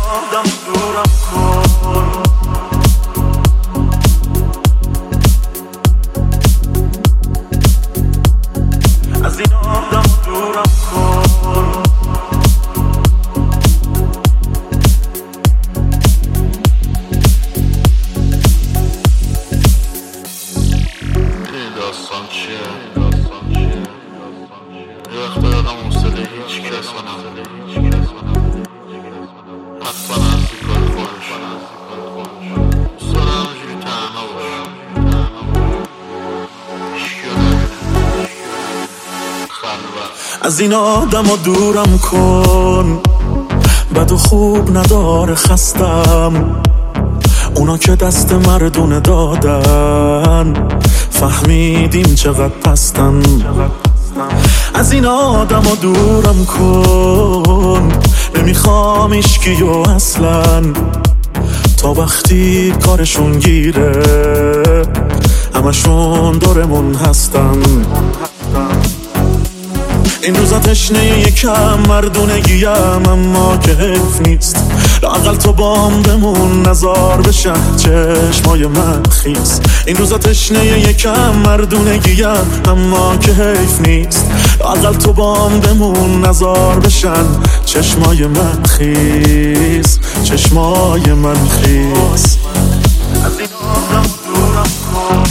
آدم دورم کن، از این آدم دورم کن. این داستان چیه؟ یه وقت دادم حوصله هیچ کس و نداره، حتما هستی کار خودش، دوست دارم همجوری تنها باشم، هیچکی رو نبینه، خلوت. از این آدم ها دورم کن، بد و خوب نداره خستم، اونا که دست مردونه دادن فهمیدیم چقدر پستن. از این آدم ها دورم کن، نمیخوام ایشکیو اصلا، تا وقتی کارشون گیره همشون دورمون هستن. این روزا تشنه یکم مردونگیم، اما که حیف نیست لااقل تو بام بمون نزار بشن چشمای من خیس. این روزا تشنه یکم مردونگیم، اما که حیف نیست لااقل تو بام بمون نزار بشن چشمای من خیس، چشمای من خیس. از این آدم دورم کن،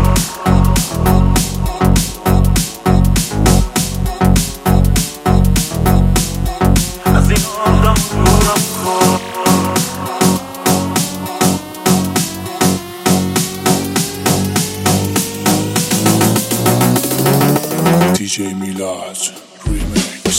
DJ Milaj Remix.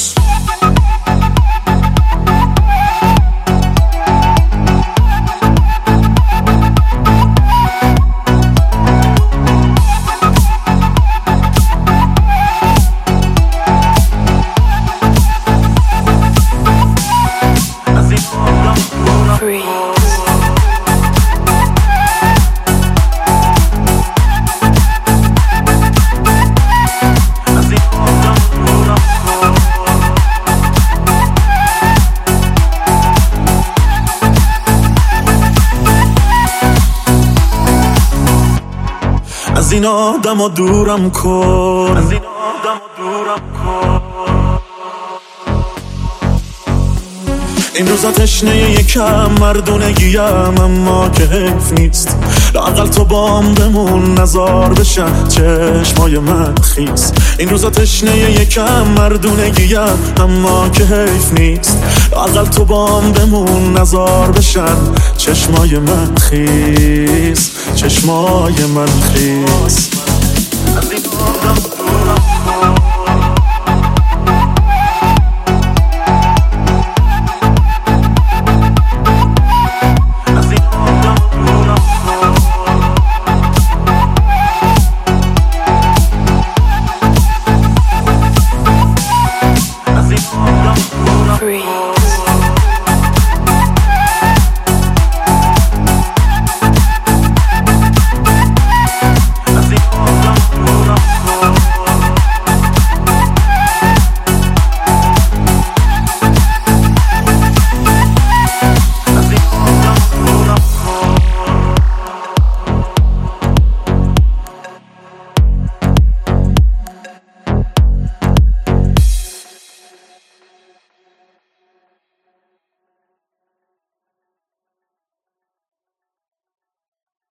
از این آدم ها دورم کن، از این آدم ها دورم کن. این روزا تشنه یکم مردونگیم، اما که حیف نیست لااقل تو بام بمون نزار بشن چشمای من خیس. این روزا تشنه یکم مردونگیم، اما که حیف نیست لااقل تو بام بمون نزار بشن چشمای من خیس، چشمای من خیس. از این آدم دورم